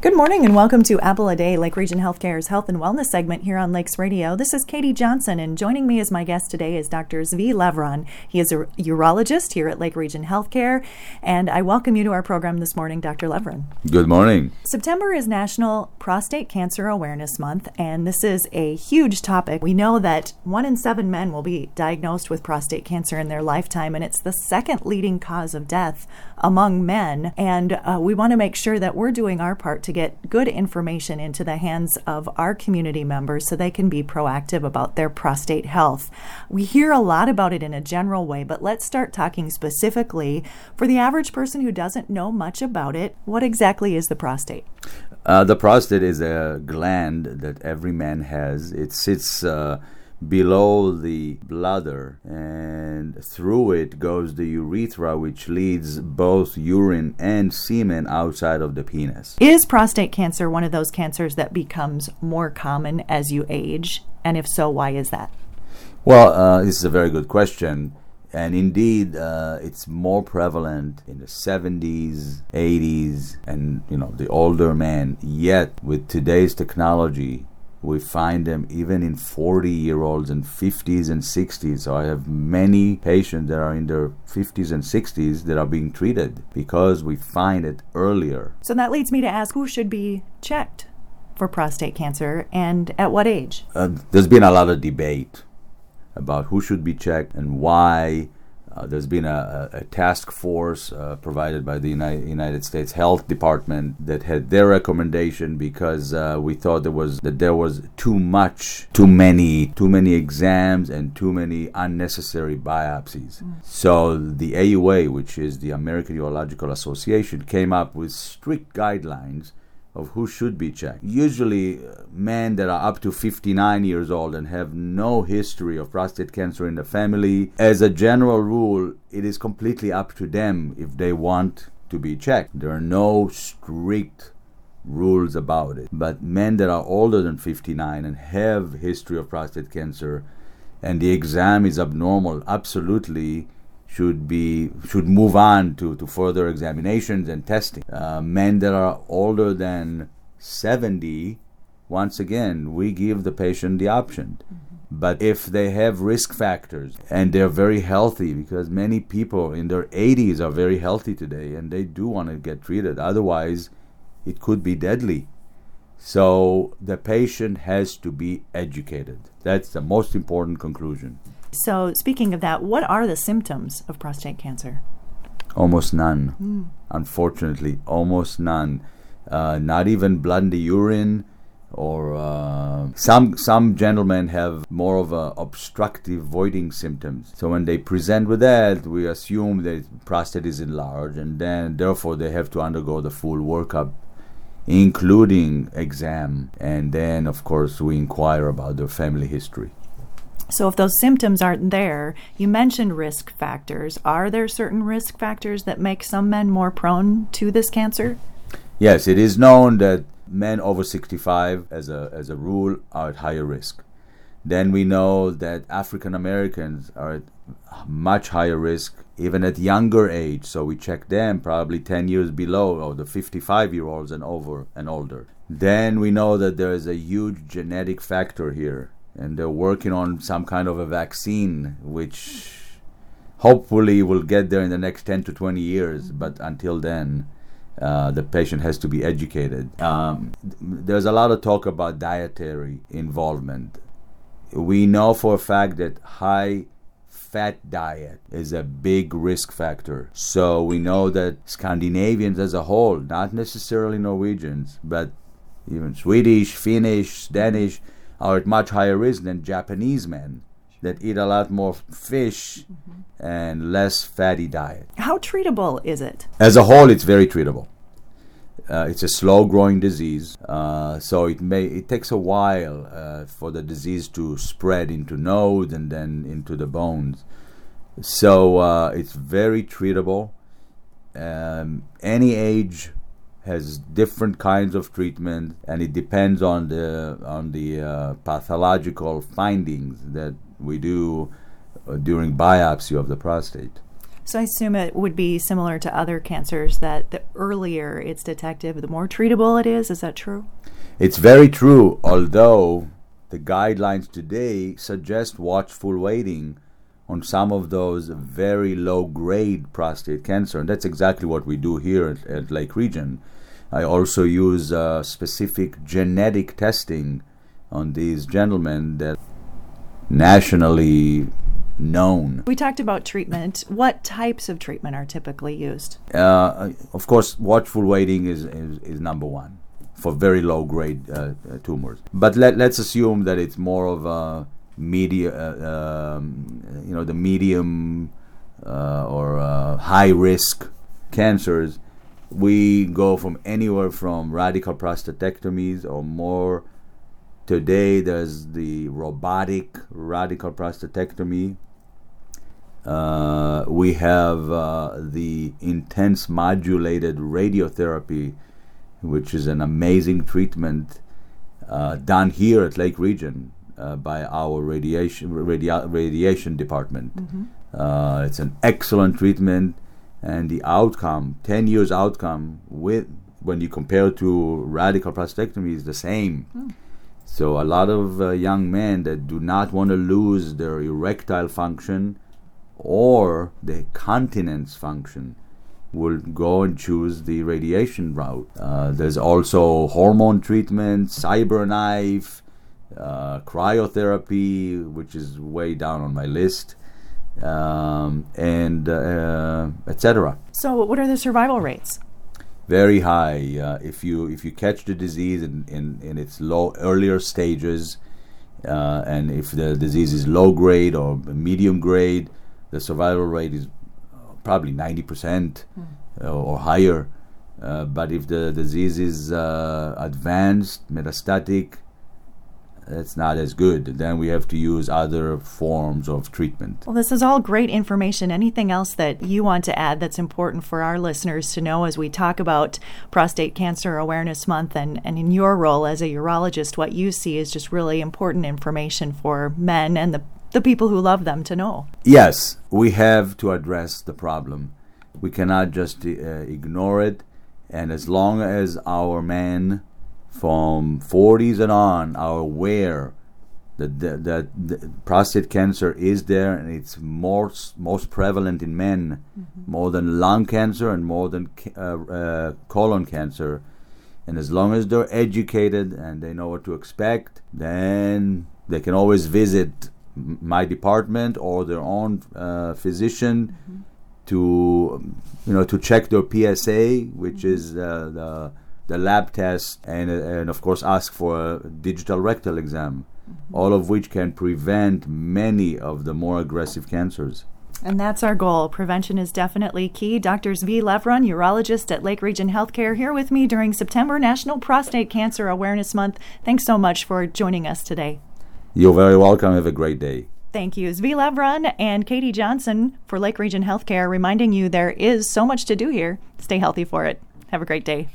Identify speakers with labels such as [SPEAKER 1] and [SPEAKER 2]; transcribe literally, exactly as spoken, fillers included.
[SPEAKER 1] Good morning and welcome to Apple a Day, Lake Region Healthcare's health and wellness segment here on Lakes Radio. This is Katie Johnson, and joining me as my guest today is Doctor Zvi Levron. He is a urologist here at Lake Region Healthcare, and I welcome you to our program this morning, Doctor Levron.
[SPEAKER 2] Good morning.
[SPEAKER 1] September is National Prostate Cancer Awareness Month, and this is a huge topic. We know that one in seven men will be diagnosed with prostate cancer in their lifetime, and it's the second leading cause of death among men, and uh, we want to make sure that we're doing our part to get good information into the hands of our community members so they can be proactive about their prostate health. We hear a lot about it in a general way, but let's start talking specifically for the average person who doesn't know much about it. What exactly is the prostate?
[SPEAKER 2] Uh, the prostate is a gland that every man has. It sits uh, below the bladder, and through it goes the urethra, which leads both urine and semen outside of the penis.
[SPEAKER 1] Is prostate cancer one of those cancers that becomes more common as you age? And if so, why is that?
[SPEAKER 2] Well, uh, this is a very good question. And indeed, uh, it's more prevalent in the seventies, eighties, and, you know, the older men. Yet, with today's technology, we find them even in forty-year-olds and fifties and sixties. So I have many patients that are in their fifties and sixties that are being treated because we find it earlier.
[SPEAKER 1] So that leads me to ask, who should be checked for prostate cancer and at what age?
[SPEAKER 2] Uh, there's been a lot of debate about who should be checked and why. Uh, there's been a, a, a task force uh, provided by the United, United States Health Department that had their recommendation because uh, we thought there was that there was too much, too many, too many exams and too many unnecessary biopsies. Mm. So the A U A, which is the American Urological Association, came up with strict guidelines of who should be checked. Usually uh, men that are up to fifty-nine years old and have no history of prostate cancer in the family. As a general rule, it is completely up to them if they want to be checked. There are no strict rules about it. But men that are older than fifty-nine and have history of prostate cancer and the exam is abnormal, absolutely should be should move on to, to further examinations and testing. Uh, men that are older than seventy, once again, we give the patient the option. Mm-hmm. But if they have risk factors and they're very healthy, because many people in their eighties are very healthy today and they do want to get treated, otherwise it could be deadly. So the patient has to be educated. That's the most important conclusion.
[SPEAKER 1] So speaking of that, what are the symptoms of prostate cancer?
[SPEAKER 2] Almost none.
[SPEAKER 1] Mm.
[SPEAKER 2] Unfortunately, almost none. Uh, not even blood in the urine, or uh, some some gentlemen have more of a obstructive voiding symptoms. So when they present with that, we assume that prostate is enlarged, and then therefore they have to undergo the full workup, including exam, and then of course we inquire about their family history.
[SPEAKER 1] So if those symptoms aren't there, you mentioned risk factors. Are there certain risk factors that make some men more prone to this cancer?
[SPEAKER 2] Yes, it is known that men over sixty-five, as a as a rule, are at higher risk. Then we know that African Americans are at much higher risk, even at younger age. So we check them probably ten years below, or the fifty-five-year-olds and over and older. Then we know that there is a huge genetic factor here. And they're working on some kind of a vaccine, which hopefully will get there in the next ten to twenty years. But until then, uh, the patient has to be educated. Um, there's a lot of talk about dietary involvement. We know for a fact that high fat diet is a big risk factor. So we know that Scandinavians as a whole, not necessarily Norwegians, but even Swedish, Finnish, Danish, are at much higher risk than Japanese men that eat a lot more fish mm-hmm. and less fatty diet.
[SPEAKER 1] How treatable is it?
[SPEAKER 2] As a whole, it's very treatable. Uh, it's a slow-growing disease, uh, so it may it takes a while uh, for the disease to spread into node and then into the bones. So uh, it's very treatable. Um, any age has different kinds of treatment, and it depends on the on the uh, pathological findings that we do uh, during biopsy of the prostate.
[SPEAKER 1] So I assume it would be similar to other cancers that the earlier it's detected, the more treatable it is. Is that true?
[SPEAKER 2] It's very true, although the guidelines today suggest watchful waiting on some of those very low-grade prostate cancer, and that's exactly what we do here at, at Lake Region. I also use uh, specific genetic testing on these gentlemen that nationally known.
[SPEAKER 1] We talked about treatment. What types of treatment are typically used?
[SPEAKER 2] Uh, of course, watchful waiting is, is, is number one for very low-grade uh, tumors. But let, let's assume that it's more of a media, uh, um, you know, the medium uh, or uh, high-risk cancers. We go from anywhere from radical prostatectomies or more. Today, there's the robotic radical prostatectomy. Uh, we have uh, the intense modulated radiotherapy, which is an amazing treatment uh, done here at Lake Region uh, by our radiation radi- radiation department. Mm-hmm. Uh, it's an excellent treatment, and the outcome, ten years outcome, with when you compare to radical prostatectomy, is the same. Mm. So a lot of uh, young men that do not want to lose their erectile function or the continence function will go and choose the radiation route. Uh, there's also hormone treatment, CyberKnife, uh, cryotherapy, which is way down on my list, um, and uh, et cetera.
[SPEAKER 1] So what are the survival rates?
[SPEAKER 2] Very high. Uh, if you if you catch the disease in, in, in its low earlier stages, uh, and if the disease is low grade or medium grade, the survival rate is probably ninety percent mm. uh, or higher. Uh, but if the disease is uh, advanced, metastatic, that's not as good. Then we have to use other forms of treatment.
[SPEAKER 1] Well, this is all great information. Anything else that you want to add that's important for our listeners to know as we talk about Prostate Cancer Awareness Month, and, and in your role as a urologist, what you see is just really important information for men and the, the people who love them to know?
[SPEAKER 2] Yes, we have to address the problem. We cannot just uh, ignore it. And as long as our men from forties and on are aware that the, that the prostate cancer is there, and it's more, most prevalent in men, mm-hmm. more than lung cancer and more than uh, uh, colon cancer. And as long as they're educated and they know what to expect, then they can always visit m- my department or their own uh, physician mm-hmm. to, you know, to check their P S A, which mm-hmm. is uh, the the lab test, and uh, and of course ask for a digital rectal exam, mm-hmm. all of which can prevent many of the more aggressive cancers.
[SPEAKER 1] And that's our goal. Prevention is definitely key. Doctor Zvi Levron, urologist at Lake Region Healthcare, here with me during September National Prostate Cancer Awareness Month. Thanks so much for joining us today.
[SPEAKER 2] You're very welcome. Have a great day.
[SPEAKER 1] Thank you. Zvi Levron and Katie Johnson for Lake Region Healthcare, reminding you there is so much to do here. Stay healthy for it. Have a great day.